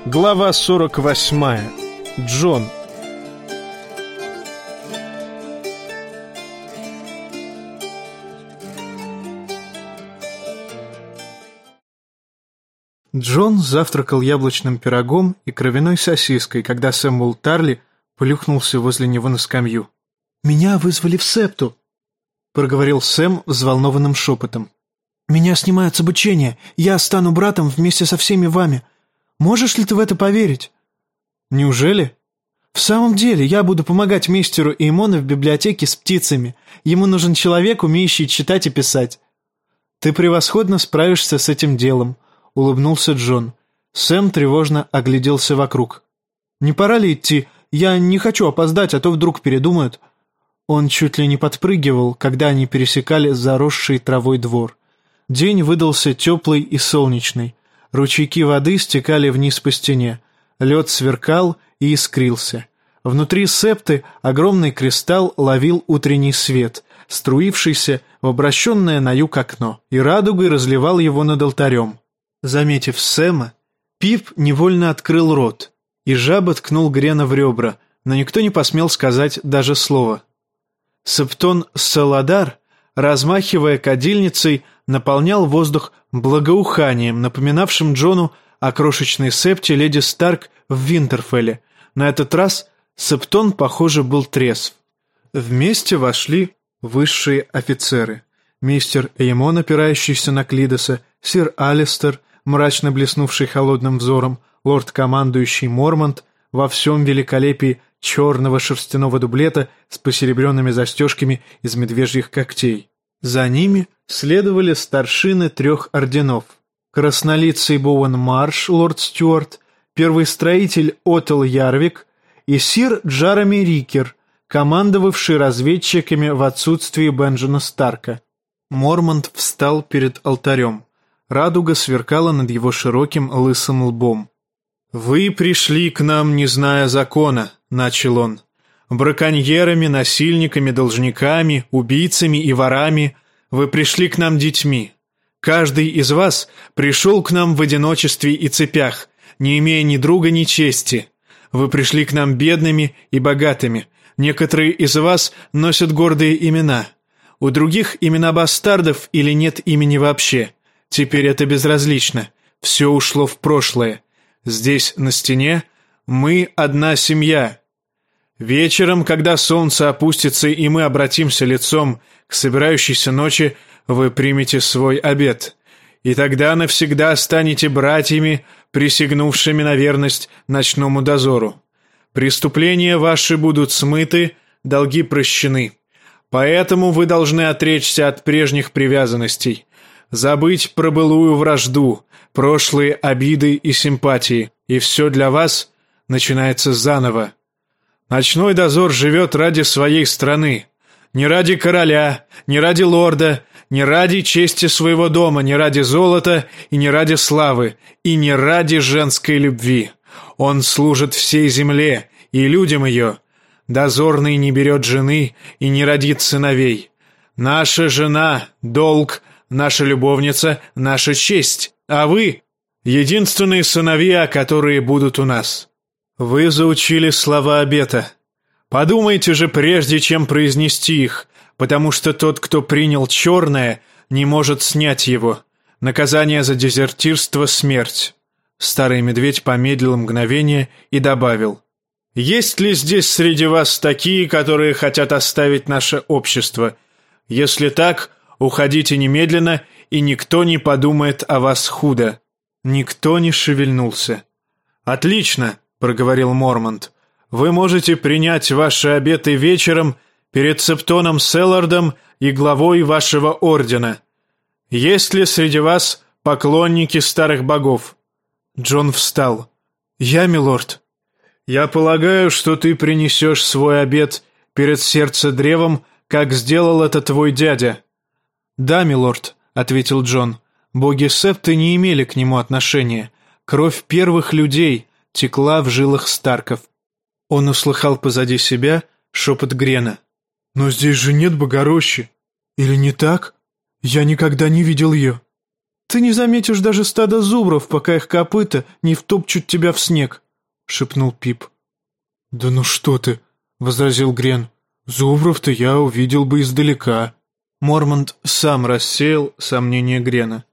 Глава 48. Джон. Джон завтракал яблочным пирогом и кровяной сосиской, когда Сэмюэл Тарли плюхнулся возле него на скамью. «Меня вызвали в септу», — проговорил Сэм взволнованным шепотом. «Меня снимают с обучения. Я стану братом вместе со всеми вами. Можешь ли ты в это поверить?» «Неужели?» «В самом деле, я буду помогать мистеру Эймону в библиотеке с птицами. Ему нужен человек, умеющий читать и писать». «Ты превосходно справишься с этим делом», — улыбнулся Джон. Сэм тревожно огляделся вокруг. «Не пора ли идти? Я не хочу опоздать, а то вдруг передумают». Он чуть ли не подпрыгивал, когда они пересекали заросший травой двор. День выдался теплый и солнечный. Ручейки воды стекали вниз по стене. Лед сверкал и искрился. Внутри септы огромный кристалл ловил утренний свет, струившийся в обращенное на юг окно, и радугой разливал его над алтарем. Заметив Сэма, Пип невольно открыл рот, и жаба ткнул Грена в ребра, но никто не посмел сказать даже слова. Септон Саладар, размахивая кадильницей, наполнял воздух благоуханием, напоминавшим Джону о крошечной септе леди Старк в Винтерфелле. На этот раз Септон, похоже, был трезв. Вместе вошли высшие офицеры. Мистер Эймон, опирающийся на Клидоса, сир Алистер, мрачно блеснувший холодным взором, лорд-командующий Мормонт во всем великолепии черного шерстяного дублета с посеребренными застежками из медвежьих когтей. За ними следовали старшины 3 орденов. Краснолицый Боуэн Марш, лорд Стюарт, первый строитель Отел Ярвик и сир Джарами Рикер, командовавший разведчиками в отсутствии Бенджина Старка. Мормонт встал перед алтарем. Радуга сверкала над его широким лысым лбом. «Вы пришли к нам, не зная закона», — начал он. «Браконьерами, насильниками, должниками, убийцами и ворами. Вы пришли к нам детьми. Каждый из вас пришел к нам в одиночестве и цепях, не имея ни друга, ни чести. Вы пришли к нам бедными и богатыми. Некоторые из вас носят гордые имена. У других имена бастардов или нет имени вообще. Теперь это безразлично. Все ушло в прошлое. Здесь, на стене, мы одна семья. Вечером, когда солнце опустится и мы обратимся лицом к собирающейся ночи, вы примете свой обет. И тогда навсегда станете братьями, присягнувшими на верность ночному дозору. Преступления ваши будут смыты, долги прощены. Поэтому вы должны отречься от прежних привязанностей, забыть про былую вражду, прошлые обиды и симпатии, и все для вас начинается заново. Ночной дозор живет ради своей страны, не ради короля, не ради лорда, не ради чести своего дома, не ради золота и не ради славы, и не ради женской любви. Он служит всей земле и людям ее. Дозорный не берет жены и не родит сыновей. Наша жена — долг, наша любовница — наша честь, а вы — единственные сыновья, которые будут у нас. Вы заучили слова обета. Подумайте же, прежде чем произнести их, потому что тот, кто принял черное, не может снять его. Наказание за дезертирство — смерть». Старый медведь помедлил мгновение и добавил: «Есть ли здесь среди вас такие, которые хотят оставить наше общество? Если так, уходите немедленно, и никто не подумает о вас худо». Никто не шевельнулся. «Отлично», — проговорил Мормонт. «Вы можете принять ваши обеты вечером перед Септоном Селлардом и главой вашего ордена. Есть ли среди вас поклонники старых богов?» Джон встал. «Я, милорд». «Я полагаю, что ты принесешь свой обет перед сердцедревом, как сделал это твой дядя». «Да, милорд», — ответил Джон. Боги Септы не имели к нему отношения. Кровь первых людей текла в жилах Старков. Он услыхал позади себя шепот Грена. «Но здесь же нет Богорощи. Или не так? Я никогда не видел ее». Ты не заметишь даже стада зубров, пока их копыта не втопчут тебя в снег», — шепнул Пип. «Да ну что ты», — возразил Грен. «Зубров-то я увидел бы издалека». Мормонт сам рассеял сомнения Грена.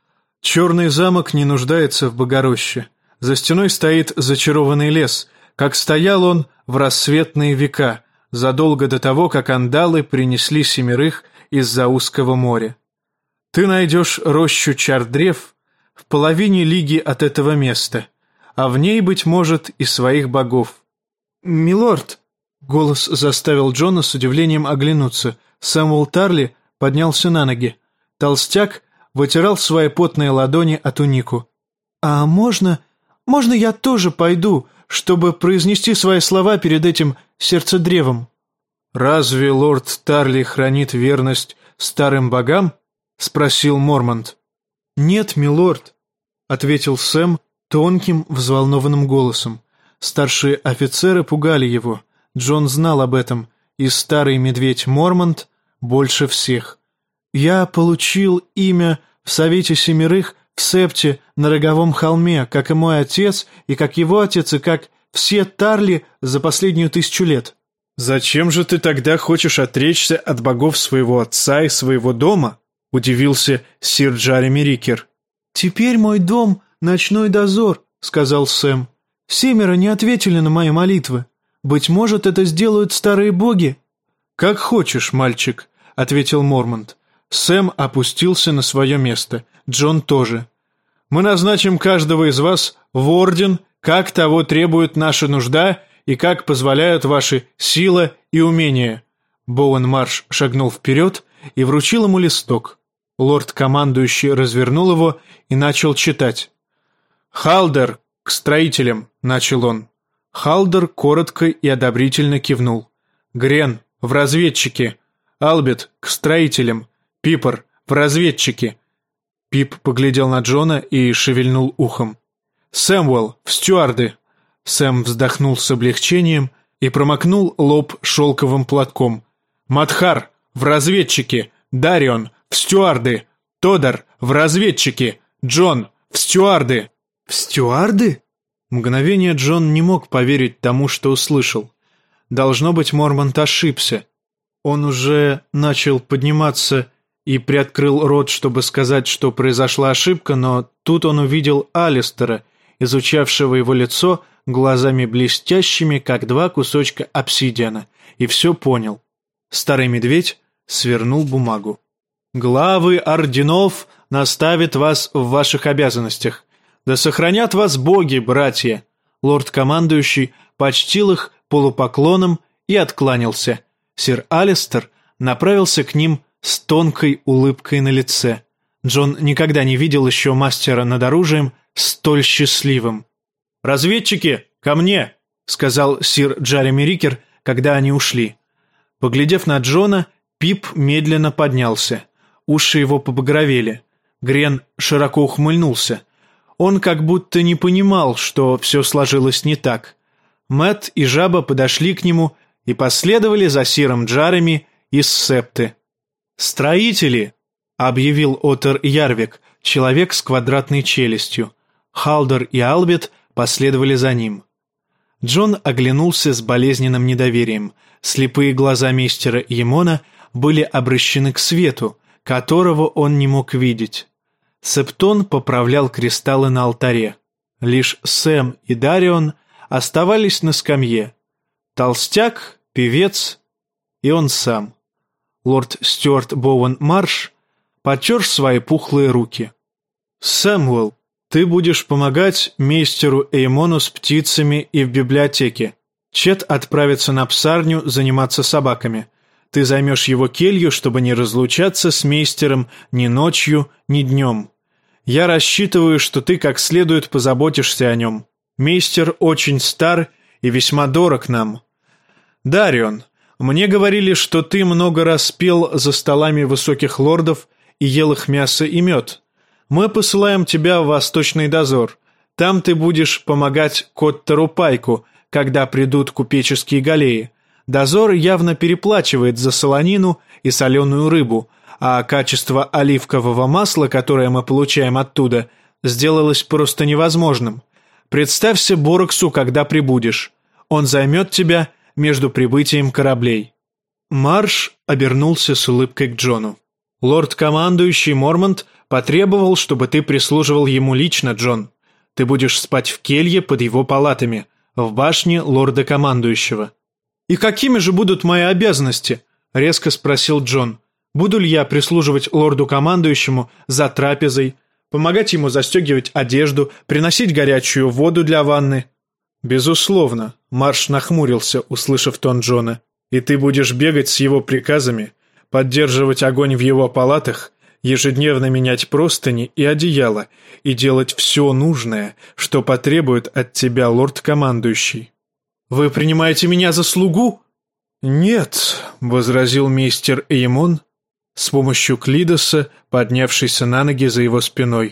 «Черный замок не нуждается в богороще. За стеной стоит зачарованный лес, как стоял он в рассветные века, задолго до того, как андалы принесли семерых из-за узкого моря. Ты найдешь рощу чар-древ в половине лиги от этого места, а в ней, быть может, и своих богов». «Милорд!» — голос заставил Джона с удивлением оглянуться. Сэмюэл Тарли поднялся на ноги. Толстяк вытирал свои потные ладони о тунику. «А можно я тоже пойду, чтобы произнести свои слова перед этим сердцедревом?» «Разве лорд Тарли хранит верность старым богам?» — спросил Мормонт. «Нет, милорд», — ответил Сэм тонким, взволнованным голосом. Старшие офицеры пугали его. Джон знал об этом, и старый медведь Мормонт больше всех. «Я получил имя в Совете Семерых в Септе на Роговом холме, как и мой отец, и как его отец, и как все Тарли за последнюю 1000 лет». «Зачем же ты тогда хочешь отречься от богов своего отца и своего дома?» — удивился сир Джареми Рикер. «Теперь мой дом — ночной дозор», — сказал Сэм. «Семеро не ответили на мои молитвы. Быть может, это сделают старые боги». «Как хочешь, мальчик», — ответил Мормонт. Сэм опустился на свое место. Джон тоже. «Мы назначим каждого из вас в орден, как того требует наша нужда и как позволяют ваши сила и умения». Боуэн Марш шагнул вперед и вручил ему листок. Лорд-командующий развернул его и начал читать. «Халдер, к строителям», — начал он. Халдер коротко и одобрительно кивнул. «Грен, в разведчики. Албит, к строителям. Пипер, в разведчики». Пип поглядел на Джона и шевельнул ухом. «Сэмюэл, в стюарды». Сэм вздохнул с облегчением и промокнул лоб шелковым платком. «Мадхар, в разведчики. Дарион, в стюарды. Тодор, в разведчики. Джон, в стюарды». «В стюарды?» Мгновение Джон не мог поверить тому, что услышал. Должно быть, Мормонт ошибся. Он уже начал подниматься и приоткрыл рот, чтобы сказать, что произошла ошибка, но тут он увидел Алистера, изучавшего его лицо глазами блестящими, как 2 кусочка обсидиана, и все понял. Старый медведь свернул бумагу. «Главы орденов наставят вас в ваших обязанностях. Да сохранят вас боги, братья!» Лорд-командующий почтил их полупоклоном и откланялся. Сир Алистер направился к ним с тонкой улыбкой на лице. Джон никогда не видел еще мастера над оружием столь счастливым. «Разведчики, ко мне!» — сказал сир Джареми Рикер, когда они ушли. Поглядев на Джона, Пип медленно поднялся. Уши его побагровели. Грен широко ухмыльнулся. Он как будто не понимал, что все сложилось не так. Мэтт и Жаба подошли к нему и последовали за сиром Джареми из Септы. «Строители!» — объявил Отер Ярвик, человек с квадратной челюстью. Халдер и Албит последовали за ним. Джон оглянулся с болезненным недоверием. Слепые глаза мистера Емона были обращены к свету, которого он не мог видеть. Септон поправлял кристаллы на алтаре. Лишь Сэм и Дарион оставались на скамье. Толстяк, певец и он сам. Лорд Стюарт Боуэн Марш потер свои пухлые руки. «Сэмюэл, ты будешь помогать мейстеру Эймону с птицами и в библиотеке. Чет отправится на псарню заниматься собаками. Ты займешь его келью, чтобы не разлучаться с мейстером ни ночью, ни днем. Я рассчитываю, что ты как следует позаботишься о нем. Мейстер очень стар и весьма дорог нам. Дарион, мне говорили, что ты много раз пел за столами высоких лордов и ел их мясо и мед. Мы посылаем тебя в Восточный дозор. Там ты будешь помогать Коттеру Пайку, когда придут купеческие галеи. Дозор явно переплачивает за солонину и соленую рыбу, а качество оливкового масла, которое мы получаем оттуда, сделалось просто невозможным. Представься Бороксу, когда прибудешь. Он займет тебя между прибытием кораблей». Марш обернулся с улыбкой к Джону. «Лорд-командующий Мормонт потребовал, чтобы ты прислуживал ему лично, Джон. Ты будешь спать в келье под его палатами, в башне лорда-командующего». «И какими же будут мои обязанности?» — резко спросил Джон. «Буду ли я прислуживать лорду-командующему за трапезой, помогать ему застегивать одежду, приносить горячую воду для ванны?» «Безусловно», — Марш нахмурился, услышав тон Джона. «И ты будешь бегать с его приказами, поддерживать огонь в его палатах, ежедневно менять простыни и одеяло и делать все нужное, что потребует от тебя лорд-командующий». «Вы принимаете меня за слугу?» «Нет», — возразил мистер Эймон с помощью Клидоса, поднявшийся на ноги за его спиной.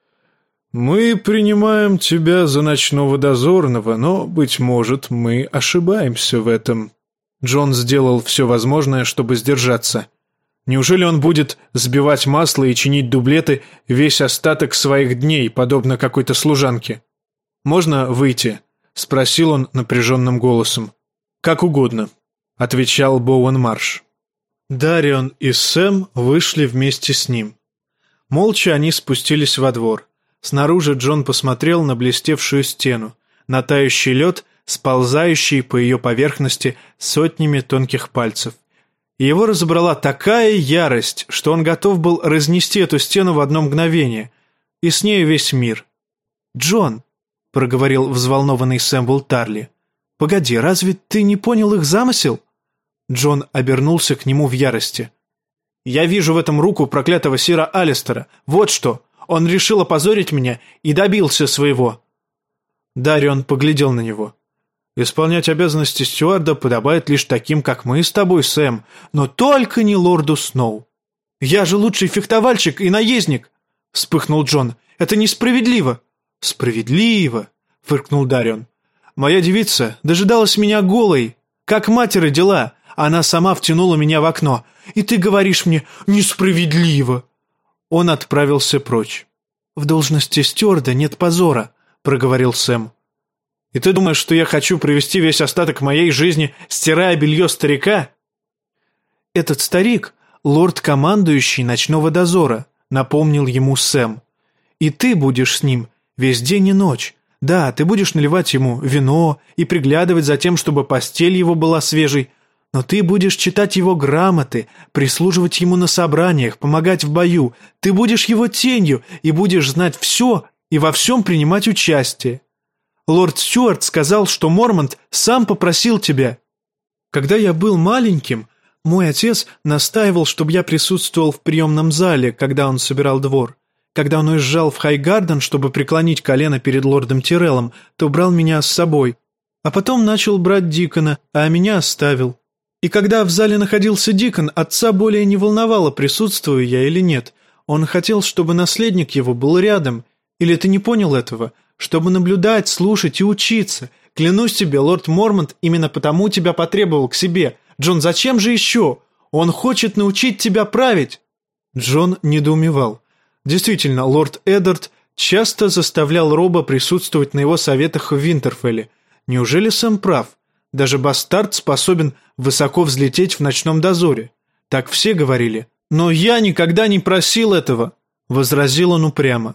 «Мы принимаем тебя за ночного дозорного, но, быть может, мы ошибаемся в этом». Джон сделал все возможное, чтобы сдержаться. Неужели он будет сбивать масло и чинить дублеты весь остаток своих дней, подобно какой-то служанке? «Можно выйти?» — спросил он напряженным голосом. «Как угодно», — отвечал Боуэн Марш. Дарион и Сэм вышли вместе с ним. Молча они спустились во двор. Снаружи Джон посмотрел на блестевшую стену, на тающий лед, сползающий по ее поверхности сотнями тонких пальцев. И его разобрала такая ярость, что он готов был разнести эту стену в одно мгновение, и с нею весь мир. «Джон», — проговорил взволнованный Сэмюэл Тарли, — «погоди, разве ты не понял их замысел?» Джон обернулся к нему в ярости. «Я вижу в этом руку проклятого сира Алистера. Вот что! Он решил опозорить меня и добился своего!» Дарион поглядел на него. «Исполнять обязанности стюарда подобает лишь таким, как мы с тобой, Сэм, но только не лорду Сноу». «Я же лучший фехтовальщик и наездник!» — вспыхнул Джон. «Это несправедливо!» «Справедливо!» — фыркнул Дарион. «Моя девица дожидалась меня голой. Как матери дела? Она сама втянула меня в окно. И ты говоришь мне «несправедливо!» Он отправился прочь. «В должности стюарда нет позора», — проговорил Сэм. «И ты думаешь, что я хочу провести весь остаток моей жизни, стирая белье старика?» «Этот старик — лорд-командующий ночного дозора», — напомнил ему Сэм. «И ты будешь с ним весь день и ночь. Да, ты будешь наливать ему вино и приглядывать за тем, чтобы постель его была свежей, но ты будешь читать его грамоты, прислуживать ему на собраниях, помогать в бою. Ты будешь его тенью и будешь знать все и во всем принимать участие. Лорд Стюарт сказал, что Мормонт сам попросил тебя. Когда я был маленьким, мой отец настаивал, чтобы я присутствовал в приемном зале, когда он собирал двор. Когда он уезжал в Хайгарден, чтобы преклонить колено перед лордом Тиреллом, то брал меня с собой. А потом начал брать Дикона, а меня оставил. И когда в зале находился Дикон, отца более не волновало, присутствую я или нет. Он хотел, чтобы наследник его был рядом. Или ты не понял этого? Чтобы наблюдать, слушать и учиться. Клянусь тебе, лорд Мормонт именно потому тебя потребовал к себе. Джон, зачем же еще? Он хочет научить тебя править». Джон недоумевал. Действительно, лорд Эддард часто заставлял Роба присутствовать на его советах в Винтерфелле. Неужели Сэм прав? Даже бастард способен высоко взлететь в ночном дозоре. Так все говорили. «Но я никогда не просил этого», — возразил он упрямо.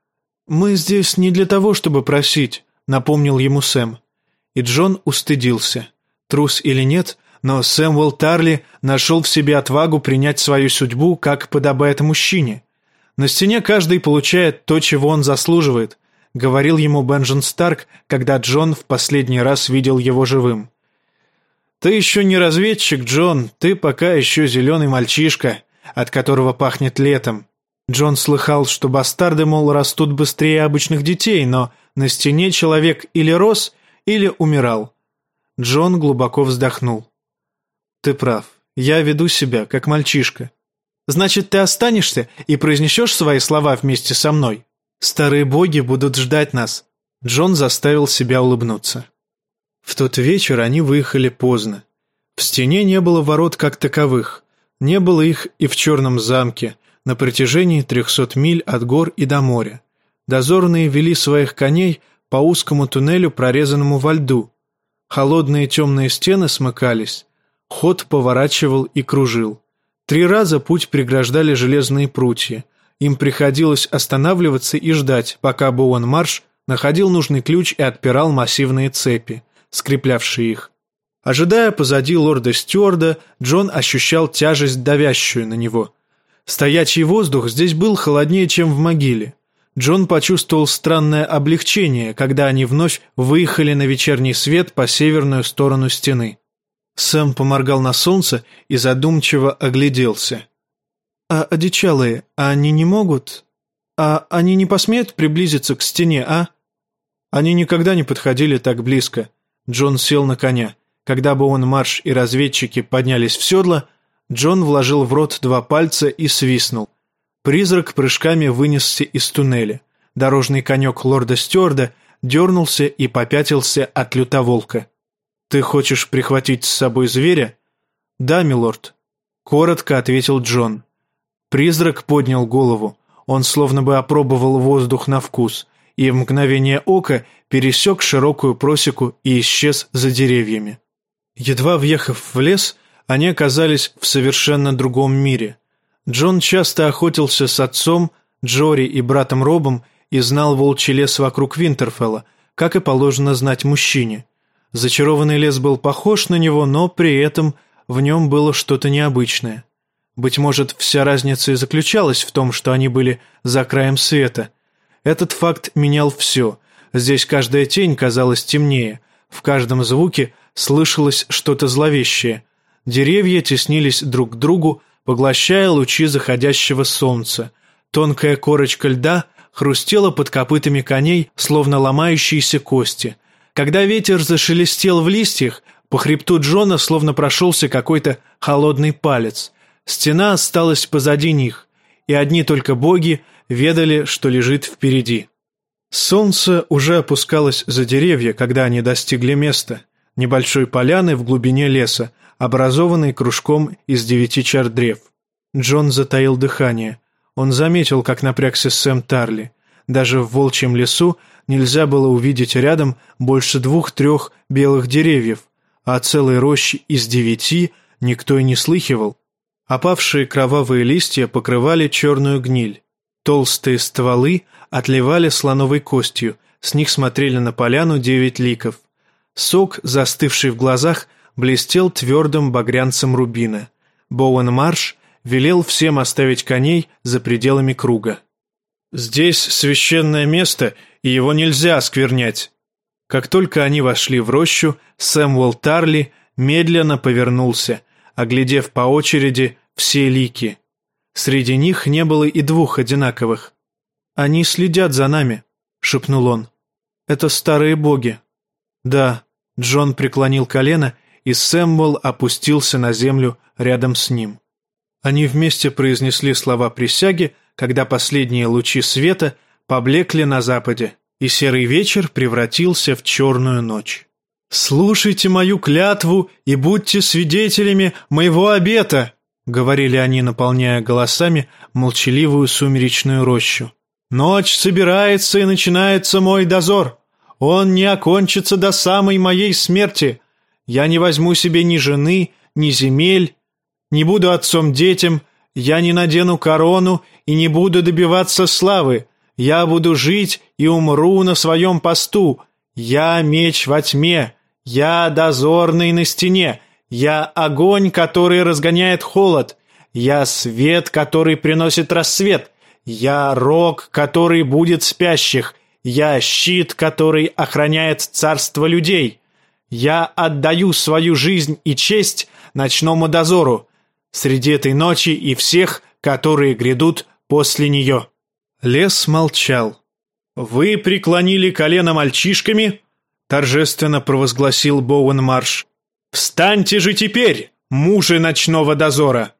«Мы здесь не для того, чтобы просить», — напомнил ему Сэм. И Джон устыдился. Трус или нет, но Сэмюэл Тарли нашел в себе отвагу принять свою судьбу, как подобает мужчине. «На стене каждый получает то, чего он заслуживает», — говорил ему Бенджен Старк, когда Джон в последний раз видел его живым. «Ты еще не разведчик, Джон, ты пока еще зеленый мальчишка, от которого пахнет летом». Джон слыхал, что бастарды, мол, растут быстрее обычных детей, но на стене человек или рос, или умирал. Джон глубоко вздохнул. «Ты прав, я веду себя, как мальчишка. Значит, ты останешься и произнесешь свои слова вместе со мной? Старые боги будут ждать нас». Джон заставил себя улыбнуться. В тот вечер они выехали поздно. В стене не было ворот как таковых. Не было их и в Черном замке, на протяжении 300 миль от гор и до моря. Дозорные вели своих коней по узкому туннелю, прорезанному во льду. Холодные темные стены смыкались, ход поворачивал и кружил. 3 раза путь преграждали железные прутья. Им приходилось останавливаться и ждать, пока Боуэн-Марш находил нужный ключ и отпирал массивные цепи, скреплявшие их. Ожидая позади лорда-стюарда, Джон ощущал тяжесть, давящую на него. Стоячий воздух здесь был холоднее, чем в могиле. Джон почувствовал странное облегчение, когда они вновь выехали на вечерний свет по северную сторону стены. Сэм поморгал на солнце и задумчиво огляделся. «А одичалые, они не могут? А они не посмеют приблизиться к стене, а?» Они никогда не подходили так близко. Джон сел на коня. Когда Боуэн-Марш и разведчики поднялись в седло, Джон вложил в рот 2 пальца и свистнул. Призрак прыжками вынесся из туннеля. Дорожный конек лорда-стюарда дернулся и попятился от лютоволка. «Ты хочешь прихватить с собой зверя?» «Да, милорд», — коротко ответил Джон. Призрак поднял голову. Он словно бы опробовал воздух на вкус и в мгновение ока пересек широкую просеку и исчез за деревьями. Едва въехав в лес, они оказались в совершенно другом мире. Джон часто охотился с отцом, Джори и братом Робом и знал волчий лес вокруг Винтерфелла, как и положено знать мужчине. Зачарованный лес был похож на него, но при этом в нем было что-то необычное. Быть может, вся разница и заключалась в том, что они были за краем света. Этот факт менял все. Здесь каждая тень казалась темнее, в каждом звуке слышалось что-то зловещее. Деревья теснились друг к другу, поглощая лучи заходящего солнца. Тонкая корочка льда хрустела под копытами коней, словно ломающиеся кости. Когда ветер зашелестел в листьях, по хребту Джона словно прошелся какой-то холодный палец. Стена осталась позади них, и одни только боги ведали, что лежит впереди. Солнце уже опускалось за деревья, когда они достигли места, небольшой поляны в глубине леса, образованной кружком из 9 чар древ. Джон затаил дыхание. Он заметил, как напрягся Сэм Тарли. Даже в волчьем лесу нельзя было увидеть рядом больше 2-3 белых деревьев, а целой рощи из 9 никто и не слыхивал. Опавшие кровавые листья покрывали черную гниль. Толстые стволы отливали слоновой костью, с них смотрели на поляну 9 ликов. Сок, застывший в глазах, блестел твердым багрянцем рубина. Боуэн-Марш велел всем оставить коней за пределами круга. «Здесь священное место, и его нельзя осквернять». Как только они вошли в рощу, Сэмюэл Тарли медленно повернулся, оглядев по очереди все лики. Среди них не было и 2 одинаковых. «Они следят за нами», — шепнул он. «Это старые боги». «Да», — Джон преклонил колено, и Сэмюэл опустился на землю рядом с ним. Они вместе произнесли слова присяги, когда последние лучи света поблекли на западе, и серый вечер превратился в черную ночь. «Слушайте мою клятву и будьте свидетелями моего обета», — говорили они, наполняя голосами молчаливую сумеречную рощу. «Ночь собирается, и начинается мой дозор. Он не окончится до самой моей смерти. Я не возьму себе ни жены, ни земель, не буду отцом детям, я не надену корону и не буду добиваться славы. Я буду жить и умру на своем посту. Я меч во тьме, я дозорный на стене, я огонь, который разгоняет холод, я свет, который приносит рассвет, я рог, который будет спящих, я щит, который охраняет царство людей. Я отдаю свою жизнь и честь ночному дозору среди этой ночи и всех, которые грядут после нее». Лес молчал. «Вы преклонили колено мальчишками?» — торжественно провозгласил Боуэн-Марш. «Встаньте же теперь, мужи ночного дозора!»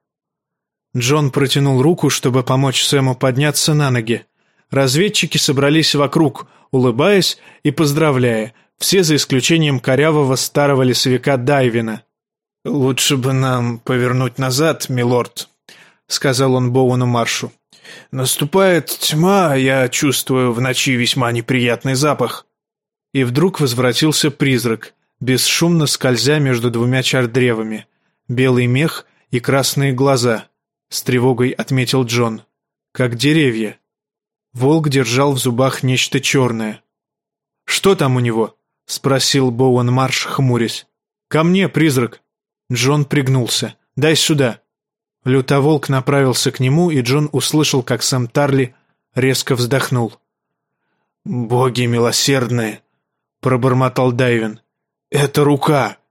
Джон протянул руку, чтобы помочь Сэму подняться на ноги. Разведчики собрались вокруг, улыбаясь и поздравляя, все за исключением корявого старого лесовика Дайвина. «Лучше бы нам повернуть назад, милорд», — сказал он Боуэну Маршу. «Наступает тьма, я чувствую в ночи весьма неприятный запах». И вдруг возвратился призрак, бесшумно скользя между двумя чардревами. Белый мех и красные глаза, с тревогой отметил Джон. Как деревья. Волк держал в зубах нечто черное. «Что там у него?» — спросил Боуэн Марш, хмурясь. «Ко мне, призрак!» Джон пригнулся. «Дай сюда!» Лютоволк направился к нему, и Джон услышал, как Сэм Тарли резко вздохнул. «Боги милосердные!» — пробормотал Дайвин. «Это рука!